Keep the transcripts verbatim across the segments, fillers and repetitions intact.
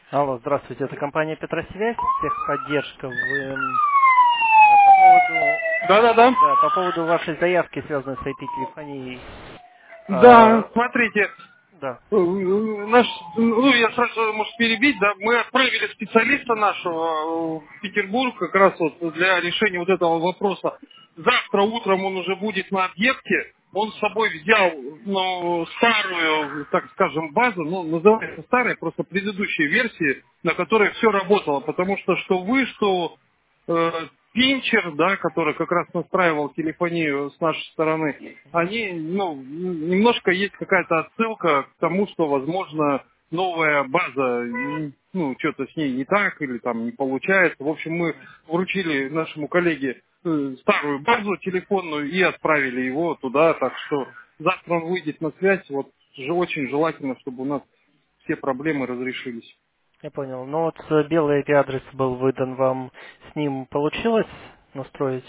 Алло, здравствуйте, это компания Петросвязь, техподдержка. Вы м, а, по поводу, Да-да-да. да, по поводу вашей заявки, связанной с ай пи-телефонией. Да, А, смотрите, да. э, наш, ну, я сразу, может, перебить, да, мы отправили специалиста нашего в Петербург как раз вот для решения вот этого вопроса. Завтра утром он уже будет на объекте, он с собой взял, ну, старую, так скажем, базу, ну, называется старая, просто предыдущие версии, на которой все работало, потому что что вы, что э, Пинчер, да, который как раз настраивал телефонию с нашей стороны, они, ну, немножко есть какая-то отсылка к тому, что, возможно, новая база, м, ну, что-то с ней не так или там не получается. В общем, мы вручили нашему коллеге э, старую базу телефонную и отправили его туда, так что завтра он выйдет на связь. Вот же очень желательно, чтобы у нас все проблемы разрешились. Я понял. Ну вот э, белый ай пи-адрес был выдан вам, с ним получилось настроить?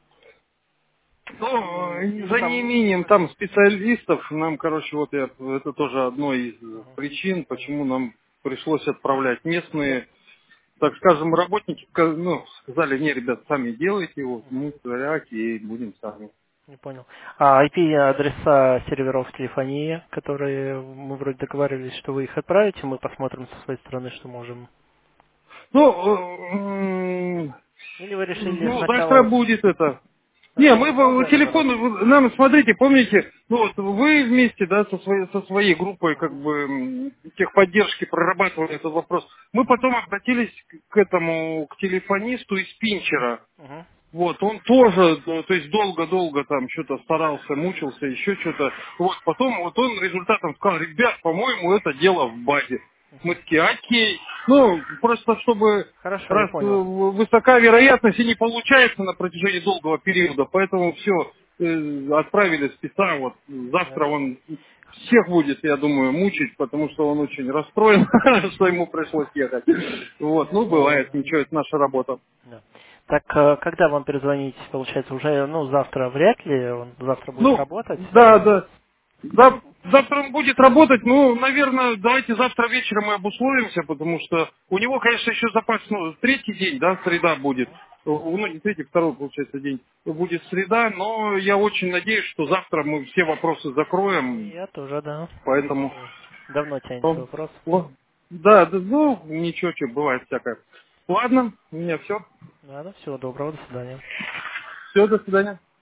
Ну, М, Или за там... неимением там специалистов, нам, короче, вот я, это тоже одно из Мгм, причин, понял. почему нам пришлось отправлять местные, так скажем, работники, ска- ну, сказали, не, ребят, сами делайте его, мы сказали, окей, будем сами. Не понял. А ай пи-адреса серверов телефонии, которые мы вроде договаривались, что вы их отправите, мы посмотрим со своей стороны, что можем. Ну, э, м, Или вы решили ну, завтра сначала будет это. Не, сначала мы с по базой телефону, разобраться? вы- нам, смотрите, помните, ну вот вы вместе, да, со своей, со своей группой, как Мгм, бы, м, техподдержки прорабатывали этот вопрос. Мы потом обратились к к этому, к телефонисту из Пинчера. мгм, Вот, он тоже, ну, то есть долго-долго там что-то старался, мучился, еще что-то. Вот, потом вот он результатом сказал, ребят, по-моему, это дело в базе. Мы мгм. такие, окей. Ну, просто чтобы, Хорошо, я раз э, понял. высока вероятность и не получается на протяжении долгого периода, поэтому все, отправили спеца, вот, завтра Хорошо. он всех будет, я думаю, мучить, потому что он очень расстроен, что ему пришлось ехать. Вот, Я ну, понял, бывает, да. ничего, это наша работа. Да. Так, э, когда вам перезвонить, получается, уже, ну, завтра вряд ли, он завтра будет Ну, работать? да, э, да. Зав- Завтра он будет работать, ну, наверное, давайте завтра вечером мы обусловимся, потому что у него, конечно, еще запас, ну, третий день, да, среда будет. У- Ну, не третий, второй, получается, день. Будет среда, но я очень надеюсь, что завтра мы все вопросы закроем, Я тоже, да. поэтому... Давно тянется ну, вопрос. о, Да, да, ну, ничего, что, бывает всякое. Ладно, у меня все. Ладно, всего доброго, до свидания. Все, до свидания.